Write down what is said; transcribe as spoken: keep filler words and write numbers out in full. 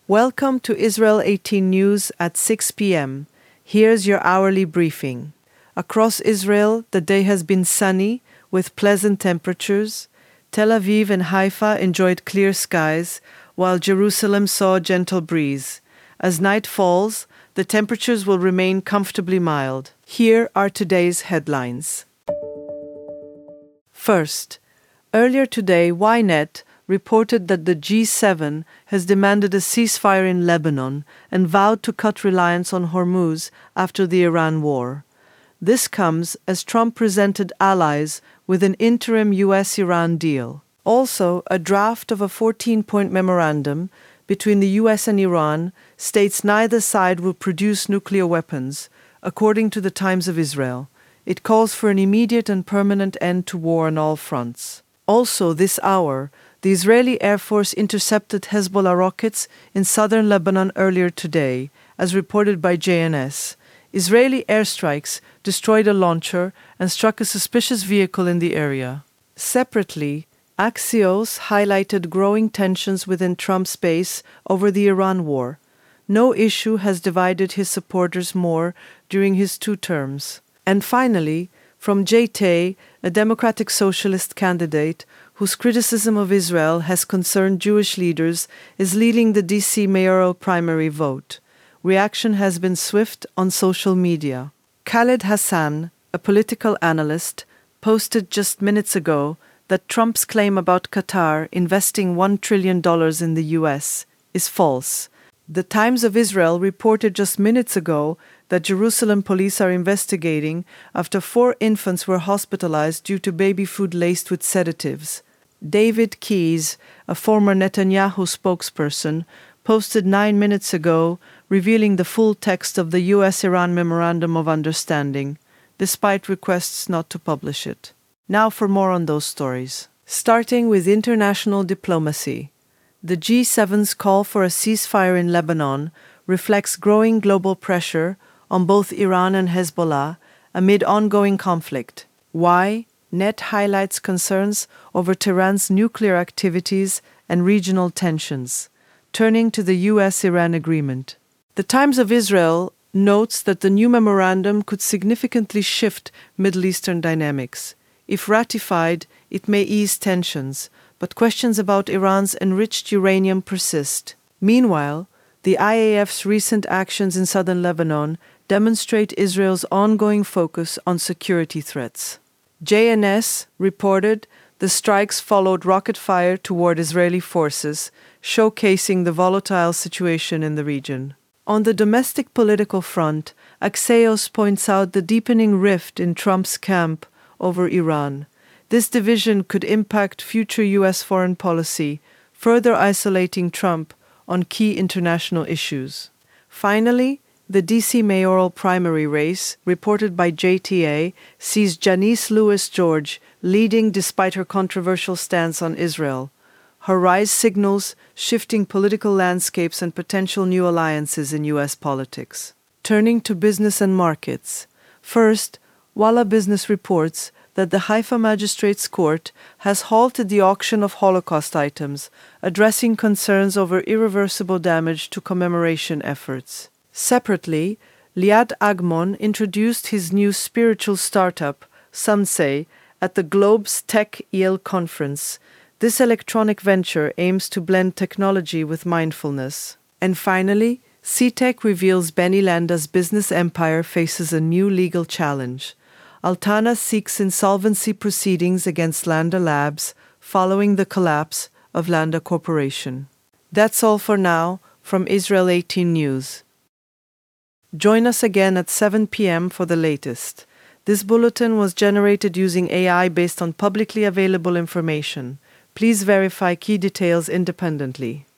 Welcome to Israel eighteen News at six p.m. Here's your hourly briefing. Across Israel, the day has been sunny with pleasant temperatures. Tel Aviv and Haifa enjoyed clear skies, while Jerusalem saw a gentle breeze. As night falls, the temperatures will remain comfortably mild. Here are today's headlines. First, earlier today, Ynet reported that the G seven has demanded a ceasefire in Lebanon and vowed to cut reliance on Hormuz after the Iran war. This comes as Trump presented allies with an interim U S Iran deal. Also, a draft of a fourteen-point memorandum between the U S and Iran states neither side will produce nuclear weapons, according to the Times of Israel. It calls for an immediate and permanent end to war on all fronts. Also, this hour, the Israeli Air Force intercepted Hezbollah rockets in southern Lebanon earlier today, as reported by J N S. Israeli airstrikes destroyed a launcher and struck a suspicious vehicle in the area. Separately, Axios highlighted growing tensions within Trump's base over the Iran war. No issue has divided his supporters more during his two terms. And finally, from J T A, a Democratic Socialist candidate whose criticism of Israel has concerned Jewish leaders, is leading the D C mayoral primary vote. Reaction has been swift on social media. Khaled Hassan, a political analyst, posted just minutes ago that Trump's claim about Qatar investing one trillion dollars in the U S is false. The Times of Israel reported just minutes ago that Jerusalem police are investigating after four infants were hospitalized due to baby food laced with sedatives. David Keyes, a former Netanyahu spokesperson, posted nine minutes ago revealing the full text of the U S Iran Memorandum of Understanding, despite requests not to publish it. Now for more on those stories. Starting with international diplomacy. The G seven's call for a ceasefire in Lebanon reflects growing global pressure on both Iran and Hezbollah amid ongoing conflict. Why? Net highlights concerns over Tehran's nuclear activities and regional tensions. Turning to the U S Iran agreement. The Times of Israel notes that the new memorandum could significantly shift Middle Eastern dynamics. If ratified, it may ease tensions, but questions about Iran's enriched uranium persist. Meanwhile, the I A F's recent actions in southern Lebanon demonstrate Israel's ongoing focus on security threats. J N S reported the strikes followed rocket fire toward Israeli forces, showcasing the volatile situation in the region. On the domestic political front, Axios points out the deepening rift in Trump's camp over Iran. This division could impact future U S foreign policy, further isolating Trump on key international issues. Finally, the D C mayoral primary race, reported by J T A, sees Janice Lewis George leading despite her controversial stance on Israel. Her rise signals shifting political landscapes and potential new alliances in U S politics. Turning to business and markets. First, Walla Business reports that the Haifa Magistrates Court has halted the auction of Holocaust items, addressing concerns over irreversible damage to commemoration efforts. Separately, Liad Agmon introduced his new spiritual startup, Sansei, at the Globe's Tech Yale conference. This electronic venture aims to blend technology with mindfulness. And finally, CTech reveals Benny Landa's business empire faces a new legal challenge. Altana seeks insolvency proceedings against Landa Labs following the collapse of Landa Corporation. That's all for now from Israel eighteen News. Join us again at seven p.m. for the latest. This bulletin was generated using A I based on publicly available information. Please verify key details independently.